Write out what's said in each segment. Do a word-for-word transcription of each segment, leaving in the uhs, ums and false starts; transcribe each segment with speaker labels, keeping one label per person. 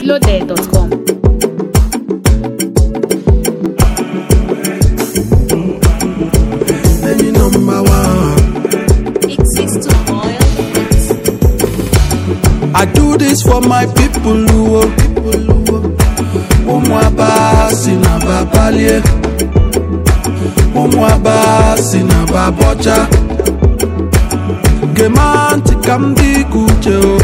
Speaker 1: loaded dot com.
Speaker 2: Any number one.
Speaker 1: It's six to oil.
Speaker 2: I do this for my people who Umwabasi na babalie Umwabasi na babocha Gemanti kamdi kuche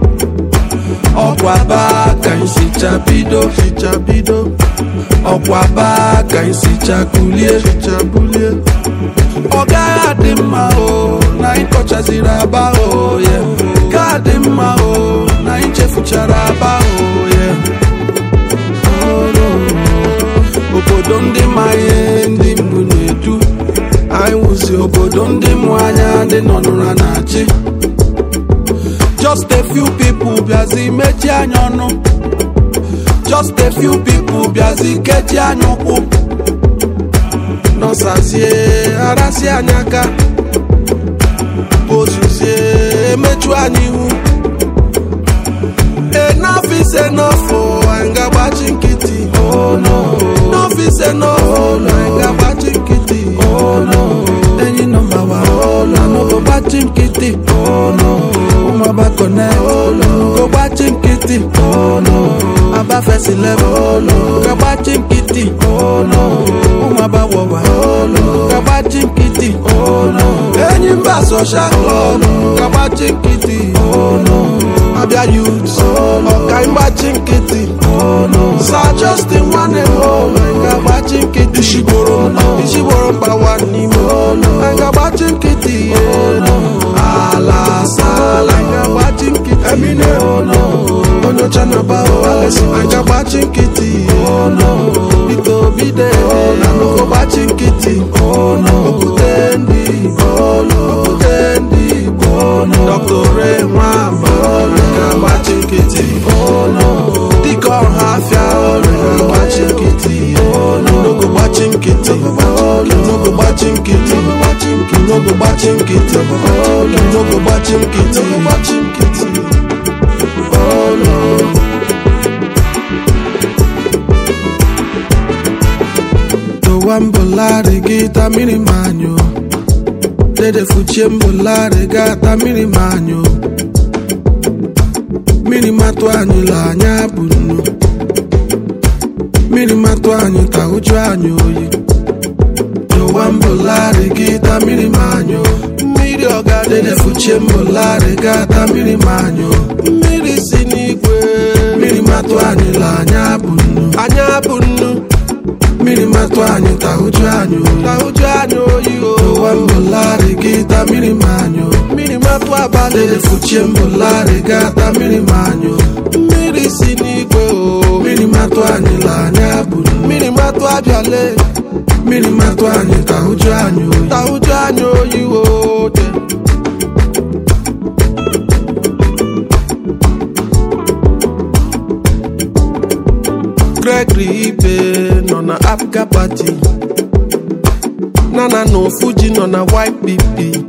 Speaker 2: Okwaba kainsi chabido Chabido Okwaba kainsi chakulie Chabulie Oga adima o Na inkocha ziraba o yeah Kadima o Na inche fucharaba o yeah Obodo ndị maye ndị mbụ na-edu anyị wụzi obodo ndị mụ anya ndị nọ n'ụra na-achị Just a few people bịazi mechi anya ọnụ Just a few people bịazi kechi anya ụkwụ nọsazie arasị anya aka ozuzie emechu anya ihu Enough is enough, oh, I ain't watching kitty, oh no. Enough is enough, oh no, I ain't watching kitty, oh no. Any number one, oh no, no go watching kitty, oh no. Uma back on that, oh no, go watching kitty, oh no. Aba first eleven, oh no, go watching kitty, oh no. Uma back wawa, oh no, go watching kitty, oh no. Any bass or shack, oh no, go watching kitty, oh no. Abia youths, oh no, I'm watching kitty, oh no. Sir Justin one and oh my God, watching kitty. Ishiboro, no, Ishiboro pa one nimo, oh no. I'm watching kitty, oh no. Ala sala, I'm watching kitty, Emine, oh no. Onyo chanaba, oh Alessi, I'm watching kitty, oh no. Bito bide, oh no, go watching kitty, oh no. Okutendi, oh no, Okutendi, oh no. Doctor Ray Mwamba, oh no. I'm watching kitty, oh no. Dick on half ya, oh no. I'm watching kitty, oh no. No go watching kitty, oh no. No go watching kitty, no go watching kitty, no go watching kitty, oh no. No go watching kitty, no go watching kitty, oh no. The one bolare gita mini manyo, dede fuchembolare gata mini manyo. Mini matu anyi la anya bunu Mini matu anyi ta uju anyi oyi Yo wambolare gita mini manyo Miri oga dede fuche mbolare gata mini manyo Miri sinigwe Mini matu anyi la anya bunu Anya bunu Mini matu anyi ta uju anyi oyi Ta uju anyi oyi Yo wambolare gita mini manyo Mini matu abade dede fuche mbolare gata mini manyo Miri sinigwe o Mini matu anyi la anya bunu Mini matu abiale Mini matu anyi ta uju anyi oyi Ta uju anyi oyi o Gregory Ibe no na Apga party Nana no Fuji no na Y P P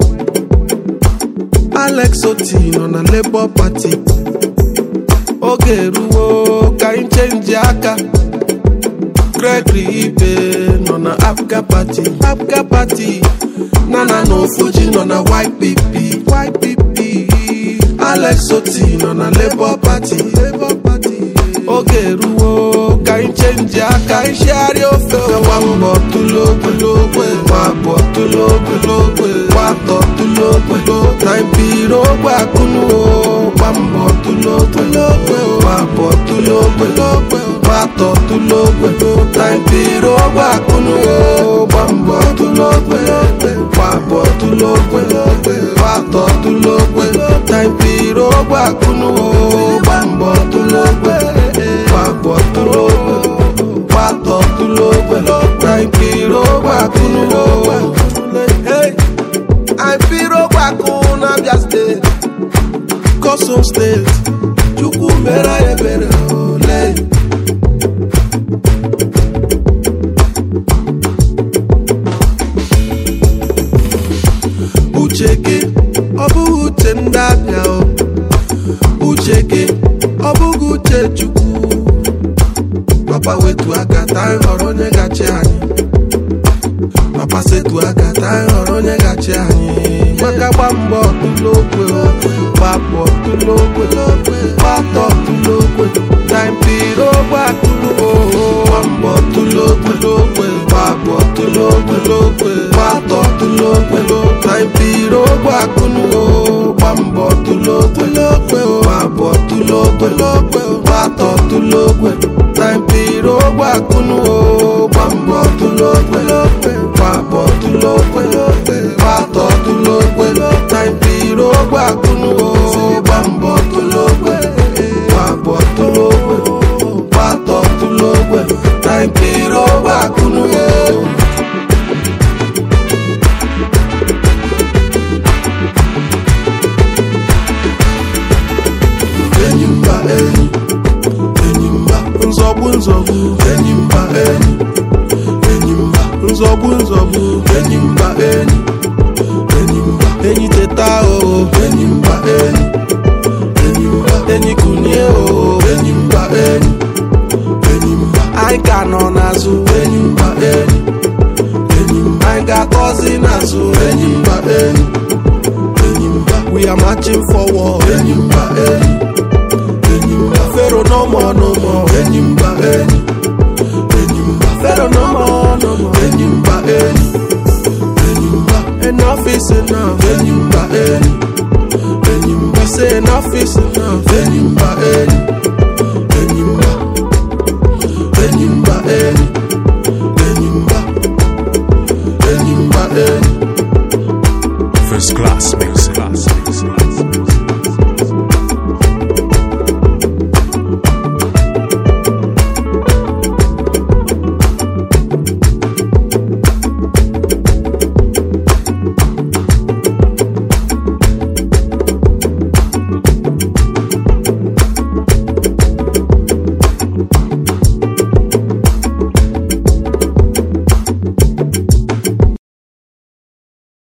Speaker 2: Alex Oti no na Labour Party Oge ruo ka im change aka Gregory Ibe no na Apga party Apga party Nana no Fuji no na Y P P Y P P Alex Oti no na Labour Party Labour Party Oge ruo ka im change aka ishari ofe wambo tulogwe logwe wabo tulogwe logwe wato tulogwe na impiro gwa kunu wambo tulogwe logwe wabo tulogwe logwe wato tulogwe na impiro gwa kunu wambo tulogwe logwe wabo tulogwe logwe wato tulogwe na impiro gwa kunu wambo tulogwe wabo tulogwe wato tulogwe na impiro gwa kunu hey impiro gwa kunu Abia State Kosom State Chukwu mere chukwu papa wetu aka ta anyị họrọ onye gachi anyị papa setu aka ta anyị họrọ onye gachi anyị maka gba mbọ ọtụlokwe gbapụ ọtụlokwe gbata ọtụlokwe taịmpiri ogbe akụlụ gba mbọ ọtụlokwe gbapụ ọtụlokwe gbata ọtụlokwe taịmpiri ogbe akụlụ gba mbọ ọtụlokwe gbapụ ọtụlokwe gbata ọtụlokwe taịmpiri ogbe akụlụ gba mbọ ọtụlokwe gbapụ ọtụlokwe gbata ọtụlokwe taịmpiri ogbe akụlụ gba mbọ ọtụlokwe gbapụ ọtụlokwe gbata ọtụlokwe taịmpiri ogbe akụlụ enyi mba enyi enyi mba nzọgbu nzọgbu enyi mba enyi enyi mba nzọgbu nzọgbu enyi mba enyi enyi mba enyi teta o enyi mba enyi enyi mba enyi kunie o enyi mba enyi enyi mba anyị ka nọ n'azụ enyi mba enyi enyi mba anyị ga-akọzi n'azụ enyi mba enyi enyi mba we are marching forward enyi mba enyi enyi mba fero no more no more enyi